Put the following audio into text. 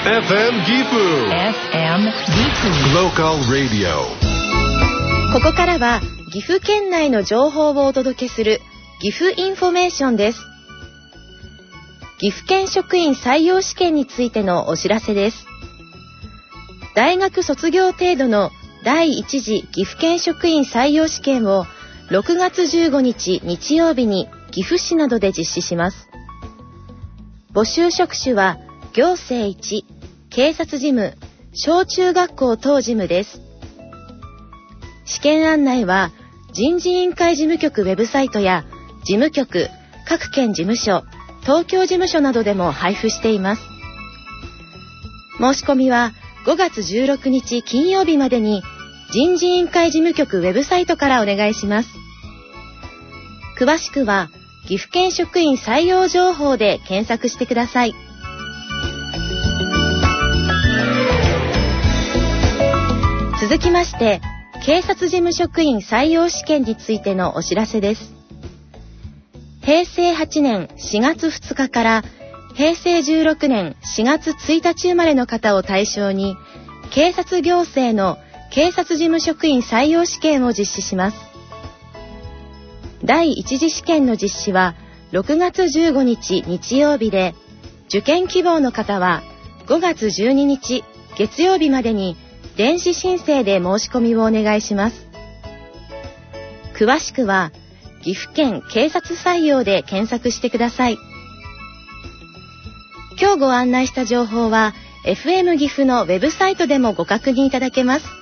FM ギフ Local Radio。 ここからは岐阜県内の情報をお届けする岐阜インフォメーションです。岐阜県職員採用試験についてのお知らせです。大学卒業程度の第1次岐阜県職員採用試験を6月15日日曜日に岐阜市などで実施します。募集職種は行政1、警察事務、小中学校等事務です。試験案内は人事委員会事務局ウェブサイトや事務局、各県事務所、東京事務所などでも配布しています。申し込みは5月16日金曜日までに人事委員会事務局ウェブサイトからお願いします。詳しくは岐阜県職員採用情報で検索してください。続きまして、警察事務職員採用試験についてのお知らせです。平成8年4月2日から平成16年4月1日生まれの方を対象に、警察行政の警察事務職員採用試験を実施します。第1次試験の実施は6月15日日曜日で、受験希望の方は5月12日月曜日までに電子申請で申し込みをお願いします。詳しくは岐阜県警察採用で検索してください。今日ご案内した情報は FM 岐阜のウェブサイトでもご確認いただけます。